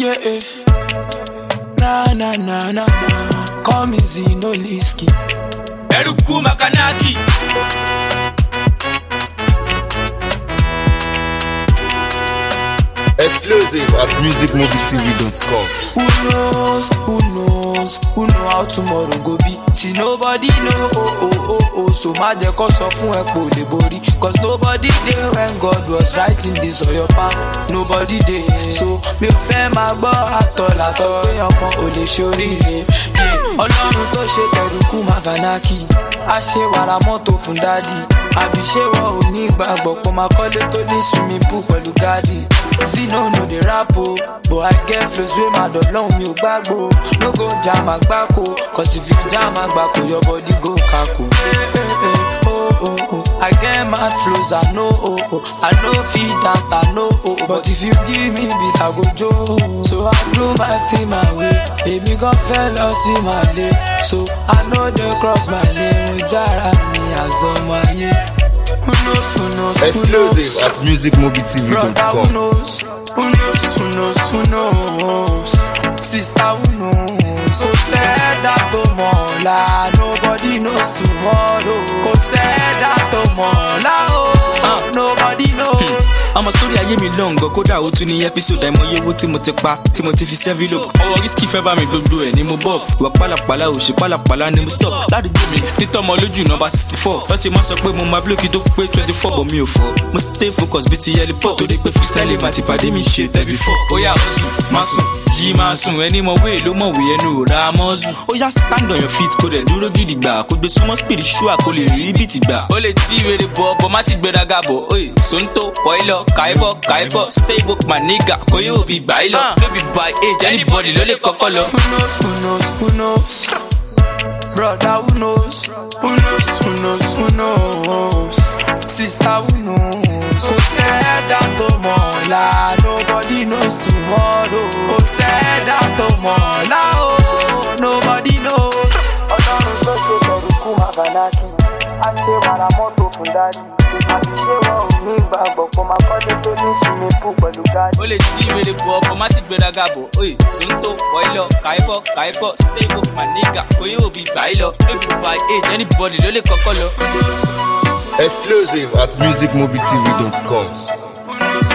Yeah, na. Call me Zinoliski. Eruku Makanaki. Exclusive at musicmovietv.com. Who know how tomorrow go be? See nobody know, so my de cause of fun epo le bori. Cause nobody there when God was writing this on your path. Nobody there, so me ò fẹ́ máa gbọ́ àtọ̀ pé ọkàn ò lè ṣoríire. Ọlọ́run tó ṣe Eruku Makanaki, a ṣe wàrà mọ́tò fún dádì. Àbí ṣé wọ́n ò ní ìgbàgbọ́ pé máa kọ́lé tó ní swimming pool pẹ̀lú gádì. Zino no dey rap o, but I get flows wey my dog long mi ò gbàgbọ́. No go jam agbako, cause if you jam agbako, your body go kako. I get mad flows, I know, I know fit dance, I know, but if you give me beat, I go joke. So I do my thing my way, baby God fell us in my lane. So I know they cross my lane, jara me as on my yeah. Who knows? Exclusive at musicmovietv.com. Who knows? Sister, who knows? Who said that tomorrow? Nobody knows tomorrow. Who said that tomorrow? Nobody knows. I'm a story ayé mi long kódà ó tún ní episode àìmọye owó tí mo ti pa tí mo ti fi sẹ́fì lò. Ọwọ́ risky fẹ́ bá mi gbogbo ẹ̀ ni mo bọ̀. Ìwà pálapàla òṣì pálapàla ni mo stop. Ládùúgbò mi títọ́ ọmọ lójú nọ́mbà 64. Lọ́tí máa sọ pé mo máa blókì tó pé 24 bọ̀ mi ò fọ́. Mo stay focus bíi ti yẹli pọ̀. Torí pé freestyle máa ti pàdé mi ṣe tẹ̀bí fọ́. Ó yá ọ̀sùn máa sùn jí máa sùn ẹni mọ̀ wé ló mọ̀ wé ẹnu ra mọ́sùn. Ó yá stand on your feet kó rẹ̀ dúró gidi gbà. Kó gbé súnmọ́ spiritual kó lè rí bíìtì gbà. Ó lè tí wèrè bọ̀ má ti gbéraga bọ̀. Oye Sonto Boilo Kaibo stay woke my nigga kò yóò bí gbà í lọ. No be by age anybody ló lè kọ́kọ́ lọ. Who knows? Brother, who knows? Who knows? Sister, who knows? Who said that tomorrow? Nobody knows tomorrow. Who said that tomorrow? Nobody knows. Ọlọ́run tó ṣe Eruku Makanaki, a ṣe wàrà mọ́tò fún dádì. Àbí ṣé wọ́n ò ní ìgbàgbọ́ pé máa kọ́lé tó ní swimming pool pẹ̀lú gádì. Ó lè tí wèrè bọ̀ ọkọ̀ má ti gbéraga bọ̀. Oye Sonto Boilo Kaibo stay woke my nigga kò yóò bí gbà í lọ. No be by age anybody ló lè kọ́kọ́ lọ. Exclusive at musicmovietv.com.